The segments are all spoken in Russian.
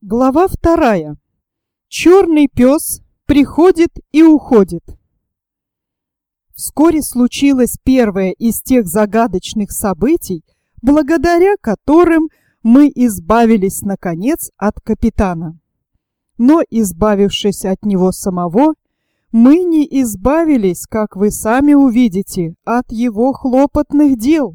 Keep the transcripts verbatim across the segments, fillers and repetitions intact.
Глава вторая. Черный пес приходит и уходит. Вскоре случилось первое из тех загадочных событий, благодаря которым мы избавились, наконец, от капитана. Но, избавившись от него самого, мы не избавились, как вы сами увидите, от его хлопотных дел.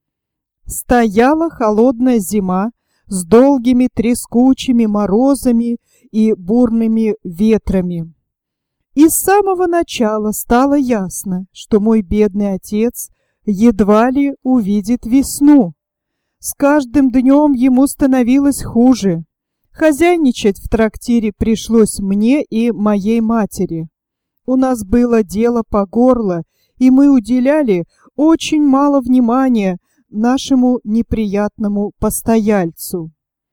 Стояла холодная зима, с долгими трескучими морозами и бурными ветрами. И с самого начала стало ясно, что мой бедный отец едва ли увидит весну. С каждым днем ему становилось хуже. Хозяйничать в трактире пришлось мне и моей матери. У нас было дело по горло, и мы уделяли очень мало внимания нашему неприятному постояльцу.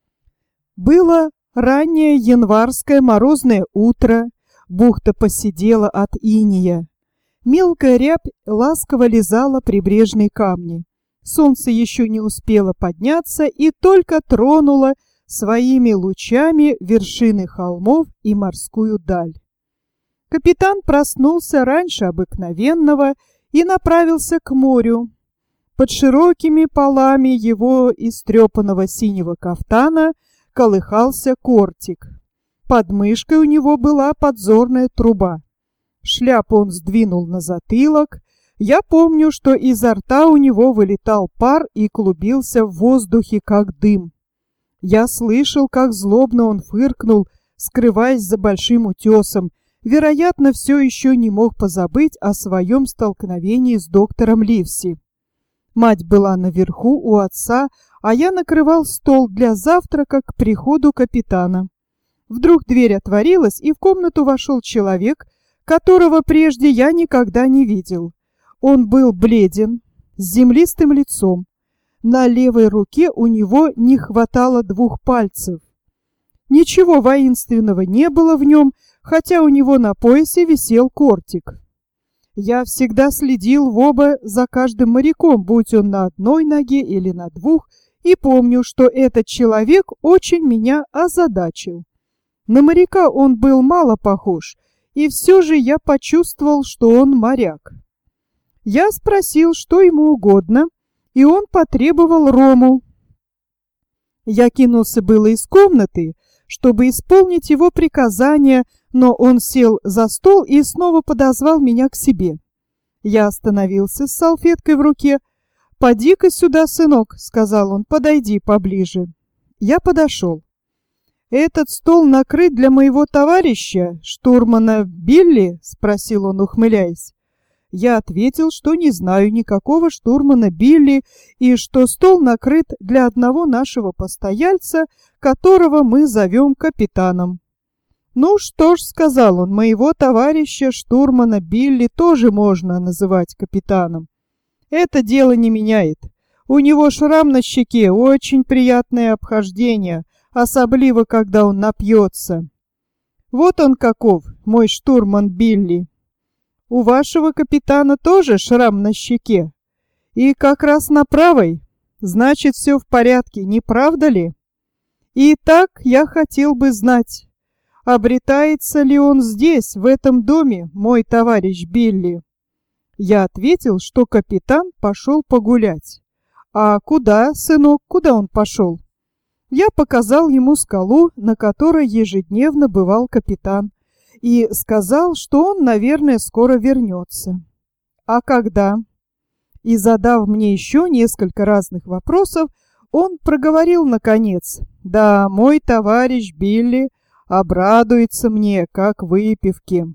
Было раннее январское морозное утро, бухта поседела от инея. Мелкая рябь ласково лизала прибрежные камни. Солнце еще не успело подняться и только тронуло своими лучами вершины холмов и морскую даль. Капитан проснулся раньше обыкновенного и направился к морю. Под широкими полами его истрепанного синего кафтана колыхался кортик. Под мышкой у него была подзорная труба. Шляпу он сдвинул на затылок. Я помню, что изо рта у него вылетал пар и клубился в воздухе, как дым. Я слышал, как злобно он фыркнул, скрываясь за большим утесом. Вероятно, все еще не мог позабыть о своем столкновении с доктором Ливси. Мать была наверху у отца, а я накрывал стол для завтрака к приходу капитана. Вдруг дверь отворилась, и в комнату вошел человек, которого прежде я никогда не видел. Он был бледен, с землистым лицом. На левой руке у него не хватало двух пальцев. Ничего воинственного не было в нем, хотя у него на поясе висел кортик. Я всегда следил в оба за каждым моряком, будь он на одной ноге или на двух, и помню, что этот человек очень меня озадачил. На моряка он был мало похож, и все же я почувствовал, что он моряк. Я спросил, что ему угодно, и он потребовал рому. Я кинулся было из комнаты, чтобы исполнить его приказание, но он сел за стол и снова подозвал меня к себе. Я остановился с салфеткой в руке. «Поди-ка сюда, сынок», — сказал он, — «подойди поближе». Я подошел. «Этот стол накрыт для моего товарища, штурмана Билли?» — спросил он, ухмыляясь. Я ответил, что не знаю никакого штурмана Билли и что стол накрыт для одного нашего постояльца, которого мы зовем капитаном. «Ну что ж», — сказал он, — «моего товарища штурмана Билли тоже можно называть капитаном. Это дело не меняет. У него шрам на щеке, очень приятное обхождение, особливо, когда он напьется. Вот он каков, мой штурман Билли. У вашего капитана тоже шрам на щеке? И как раз на правой? Значит, все в порядке, не правда ли? Итак, я хотел бы знать, обретается ли он здесь, в этом доме, мой товарищ Билли?» Я ответил, что капитан пошел погулять. «А куда, сынок, куда он пошел?» Я показал ему скалу, на которой ежедневно бывал капитан, и сказал, что он, наверное, скоро вернется. «А когда?» И, задав мне еще несколько разных вопросов, он проговорил наконец: «Да, мой товарищ Билли обрадуется мне, как выпивке».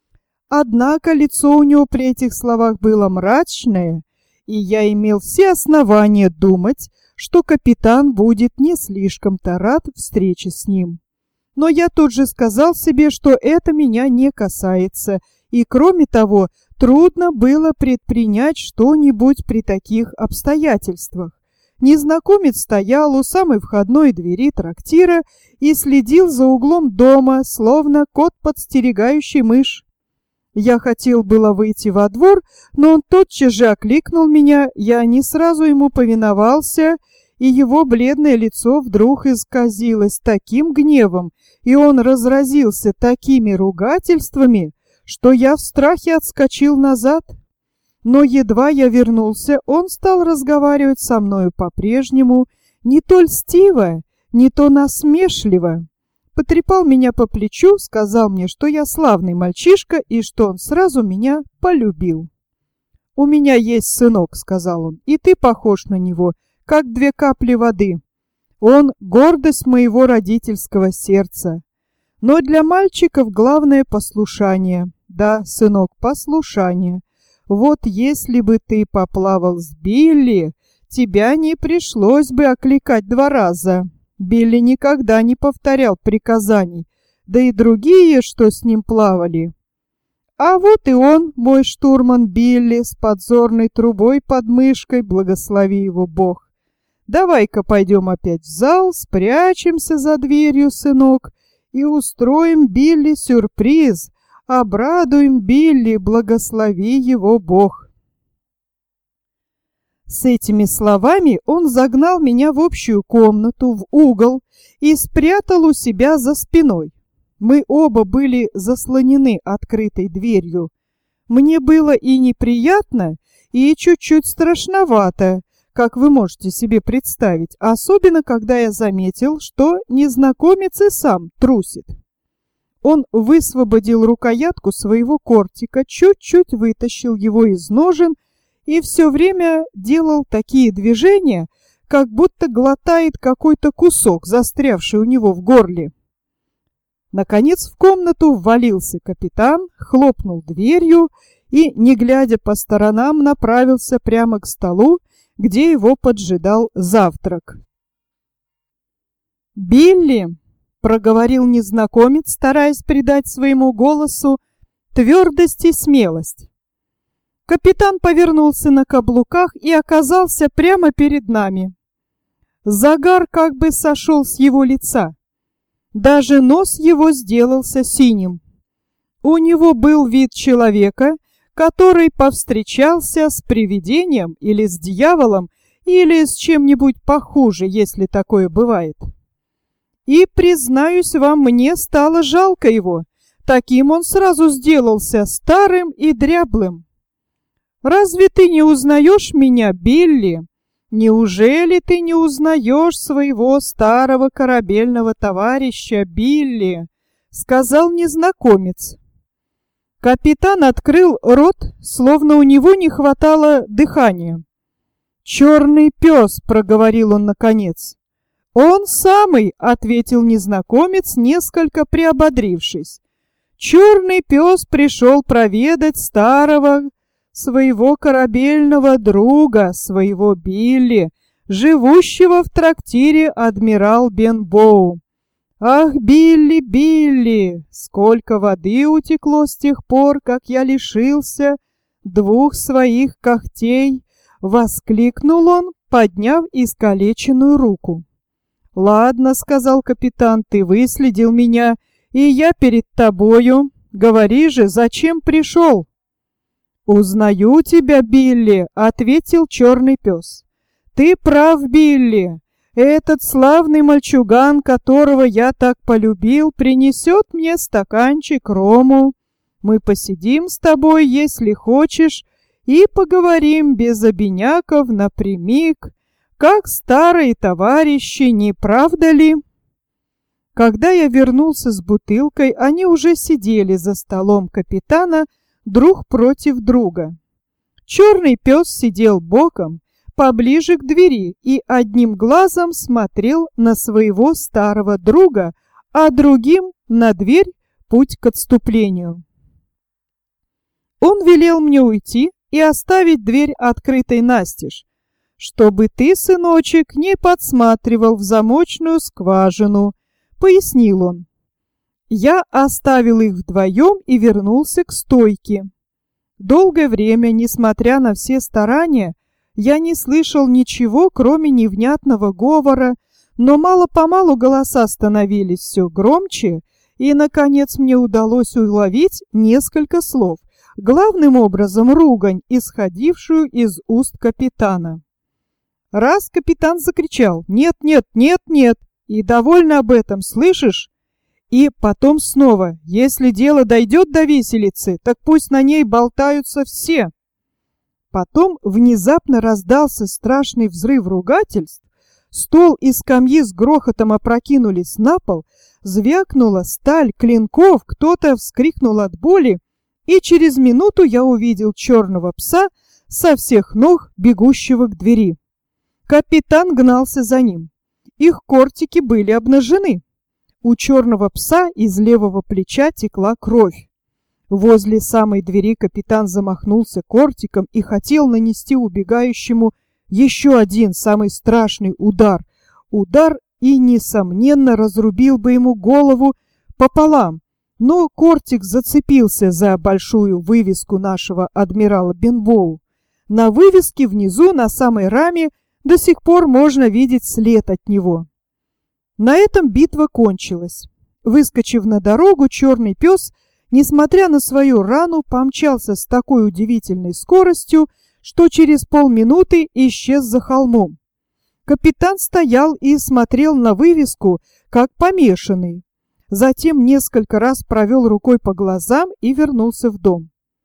Однако лицо у него при этих словах было мрачное, и я имел все основания думать, что капитан будет не слишком-то рад встрече с ним. Но я тут же сказал себе, что это меня не касается, и, кроме того, трудно было предпринять что-нибудь при таких обстоятельствах. Незнакомец стоял у самой входной двери трактира и следил за углом дома, словно кот, подстерегающий мышь. Я хотел было выйти во двор, но он тотчас же окликнул меня, я не сразу ему повиновался и его бледное лицо вдруг исказилось таким гневом, и он разразился такими ругательствами, что я в страхе отскочил назад. Но едва я вернулся, он стал разговаривать со мною по-прежнему, не то льстиво, не то насмешливо. Потрепал меня по плечу, сказал мне, что я славный мальчишка и что он сразу меня полюбил. «У меня есть сынок», — сказал он, — «и ты похож на него, как две капли воды. Он — гордость моего родительского сердца. Но для мальчиков главное — послушание. Да, сынок, послушание. Вот если бы ты поплавал с Билли, тебя не пришлось бы окликать два раза. Билли никогда не повторял приказаний, да и другие, что с ним плавали. А вот и он, мой штурман Билли, с подзорной трубой под мышкой, благослови его Бог. Давай-ка пойдем опять в зал, спрячемся за дверью, сынок, и устроим Билли сюрприз, обрадуем Билли, благослови его Бог». С этими словами он загнал меня в общую комнату, в угол, и спрятал у себя за спиной. Мы оба были заслонены открытой дверью. Мне было и неприятно, и чуть-чуть страшновато, как вы можете себе представить, особенно когда я заметил, что незнакомец и сам трусит. Он высвободил рукоятку своего кортика, чуть-чуть вытащил его из ножен и все время делал такие движения, как будто глотает какой-то кусок, застрявший у него в горле. Наконец в комнату ввалился капитан, хлопнул дверью и, не глядя по сторонам, направился прямо к столу, где его поджидал завтрак. «Билли!» — проговорил незнакомец, стараясь придать своему голосу твердость и смелость. Капитан повернулся на каблуках и оказался прямо перед нами. Загар как бы сошел с его лица. Даже нос его сделался синим. У него был вид человека, который повстречался с привидением или с дьяволом, или с чем-нибудь похуже, если такое бывает. И, признаюсь вам, мне стало жалко его. Таким он сразу сделался, старым и дряблым. «Разве ты не узнаешь меня, Билли? Неужели ты не узнаешь своего старого корабельного товарища Билли?» — сказал незнакомец. Капитан открыл рот, словно у него не хватало дыхания. «Черный пес», — проговорил он наконец. «Он самый», — ответил незнакомец, несколько приободрившись. «Черный пес пришел проведать старого своего корабельного друга, своего Билли, живущего в трактире «Адмирал Бенбоу». Ах, Билли, Билли, сколько воды утекло с тех пор, как я лишился двух своих когтей!» — воскликнул он, подняв искалеченную руку. «Ладно, — сказал капитан, — ты выследил меня, и я перед тобою. Говори же, зачем пришел?» «Узнаю тебя, Билли», — ответил черный пес. «Ты прав, Билли. Этот славный мальчуган, которого я так полюбил, принесет мне стаканчик рому. Мы посидим с тобой, если хочешь, и поговорим без обиняков напрямик, как старые товарищи, не правда ли?» Когда я вернулся с бутылкой, они уже сидели за столом капитана друг против друга. Черный пес сидел боком, поближе к двери, и одним глазом смотрел на своего старого друга, а другим на дверь, путь к отступлению. Он велел мне уйти и оставить дверь открытой настежь, чтобы ты, сыночек, не подсматривал в замочную скважину, пояснил он. Я оставил их вдвоем и вернулся к стойке. Долгое время, несмотря на все старания, я не слышал ничего, кроме невнятного говора, но мало-помалу голоса становились все громче, и, наконец, мне удалось уловить несколько слов, главным образом ругань, исходившую из уст капитана. Раз капитан закричал: «Нет, нет, нет, нет!» И довольно об этом, слышишь? И потом снова: «Если дело дойдет до виселицы, так пусть на ней болтаются все!» Потом внезапно раздался страшный взрыв ругательств, стол и скамьи с грохотом опрокинулись на пол, звякнула сталь клинков, кто-то вскрикнул от боли, и через минуту я увидел черного пса со всех ног, бегущего к двери. Капитан гнался за ним. Их кортики были обнажены. У черного пса из левого плеча текла кровь. Возле самой двери капитан замахнулся кортиком и хотел нанести убегающему еще один, самый страшный удар. Удар и, несомненно, разрубил бы ему голову пополам. Но кортик зацепился за большую вывеску нашего адмирала Бенбоу. На вывеске внизу, на самой раме, до сих пор можно видеть след от него. На этом битва кончилась. Выскочив на дорогу, черный пес, несмотря на свою рану, помчался с такой удивительной скоростью, что через полминуты исчез за холмом. Капитан стоял и смотрел на вывеску, как помешанный. Затем несколько раз провел рукой по глазам и вернулся в дом.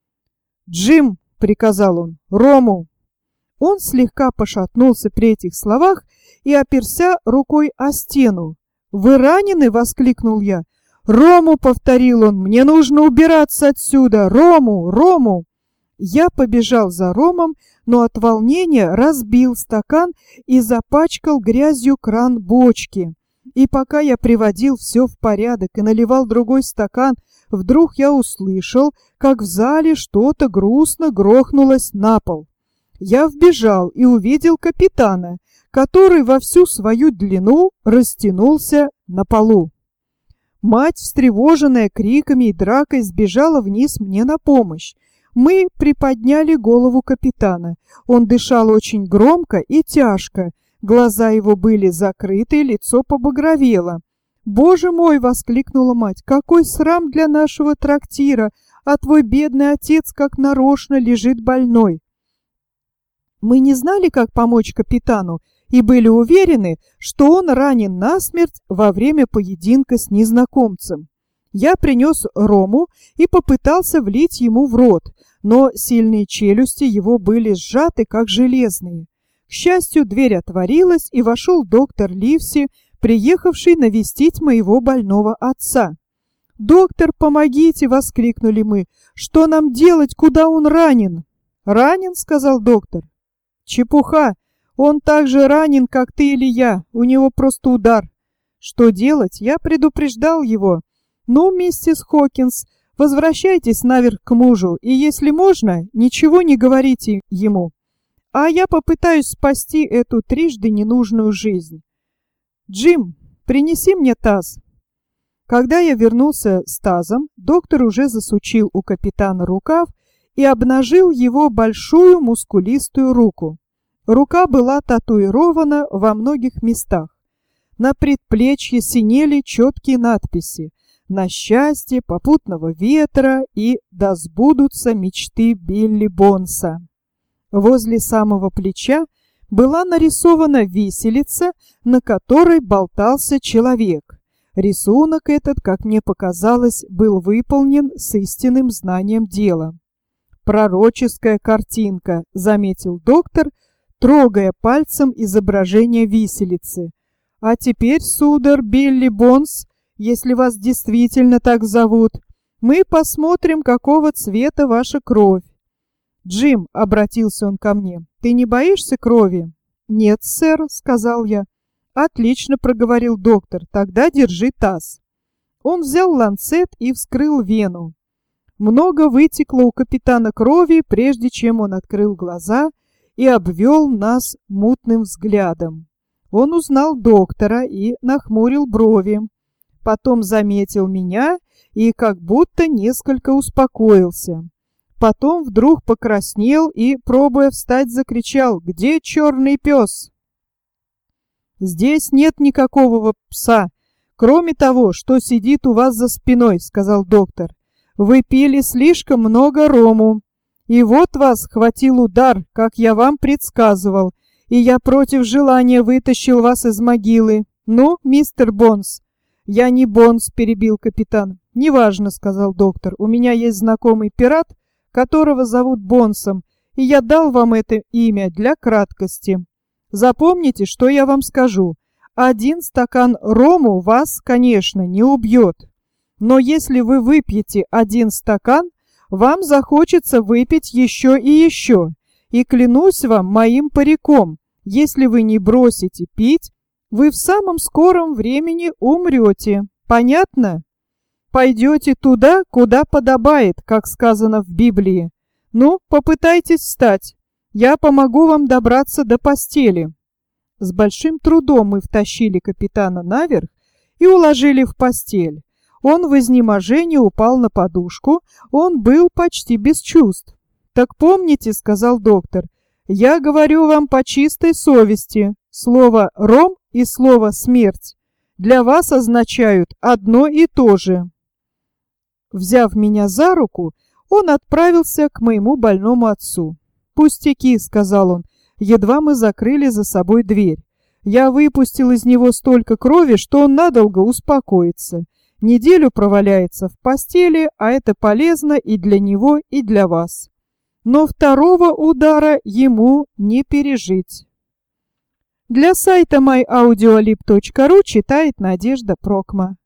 «Джим!» — приказал он. «Рому!» Он слегка пошатнулся при этих словах и оперся рукой о стену. «Вы ранены?» — воскликнул я. «Рому!» — повторил он. «Мне нужно убираться отсюда! Рому! Рому!» Я побежал за Ромом, но от волнения разбил стакан и запачкал грязью кран бочки. И пока я приводил все в порядок и наливал другой стакан, вдруг я услышал, как в зале что-то грустно грохнулось на пол. Я вбежал и увидел капитана, который во всю свою длину растянулся на полу. Мать, встревоженная криками и дракой, сбежала вниз мне на помощь. Мы приподняли голову капитана. Он дышал очень громко и тяжко. Глаза его были закрыты, лицо побагровело. «Боже мой!» — воскликнула мать. «Какой срам для нашего трактира! А твой бедный отец как нарочно лежит больной!» Мы не знали, как помочь капитану, и были уверены, что он ранен насмерть во время поединка с незнакомцем. Я принес рому и попытался влить ему в рот, но сильные челюсти его были сжаты, как железные. К счастью, дверь отворилась, и вошел доктор Ливси, приехавший навестить моего больного отца. «Доктор, помогите!» — воскликнули мы. «Что нам делать? Куда он ранен?» «Ранен?» — сказал доктор. «Чепуха! Он так же ранен, как ты или я. У него просто удар. Что делать? Я предупреждал его. Ну, миссис Хокинс, возвращайтесь наверх к мужу, и, если можно, ничего не говорите ему. А я попытаюсь спасти эту трижды ненужную жизнь. Джим, принеси мне таз». Когда я вернулся с тазом, доктор уже засучил у капитана рукав и обнажил его большую мускулистую руку. Рука была татуирована во многих местах. На предплечье синели четкие надписи: «На счастье попутного ветра» и «Да сбудутся мечты Билли Бонса». Возле самого плеча была нарисована виселица, на которой болтался человек. Рисунок этот, как мне показалось, был выполнен с истинным знанием дела. «Пророческая картинка», — заметил доктор, трогая пальцем изображение виселицы. «А теперь, сударь Билли Бонс, если вас действительно так зовут, мы посмотрим, какого цвета ваша кровь». «Джим», — обратился он ко мне, — «ты не боишься крови?» «Нет, сэр», — сказал я. «Отлично», — проговорил доктор, — «тогда держи таз». Он взял ланцет и вскрыл вену. Много вытекло у капитана крови, прежде чем он открыл глаза и обвел нас мутным взглядом. Он узнал доктора и нахмурил брови. Потом заметил меня и как будто несколько успокоился. Потом вдруг покраснел и, пробуя встать, закричал: «Где черный пес?» «Здесь нет никакого пса, кроме того, что сидит у вас за спиной», — сказал доктор. «Вы пили слишком много рому, и вот вас хватил удар, как я вам предсказывал, и я против желания вытащил вас из могилы. Ну, мистер Бонс?» «Я не Бонс», — перебил капитан. «Неважно», — сказал доктор. «У меня есть знакомый пират, которого зовут Бонсом, и я дал вам это имя для краткости. Запомните, что я вам скажу. Один стакан рому вас, конечно, не убьет. Но если вы выпьете один стакан, вам захочется выпить еще и еще. И клянусь вам моим париком, если вы не бросите пить, вы в самом скором времени умрете. Понятно? Пойдете туда, куда подобает, как сказано в Библии. Ну, попытайтесь встать. Я помогу вам добраться до постели». С большим трудом мы втащили капитана наверх и уложили в постель. Он в изнеможении упал на подушку, он был почти без чувств. «Так помните, — сказал доктор, — я говорю вам по чистой совести, слово «ром» и слово «смерть» для вас означают одно и то же». Взяв меня за руку, он отправился к моему больному отцу. «Пустяки, — сказал он, — едва мы закрыли за собой дверь. Я выпустил из него столько крови, что он надолго успокоится. Неделю проваляется в постели, а это полезно и для него, и для вас. Но второго удара ему не пережить». Для сайта май аудиолиб точка ру читает Надежда Прокма.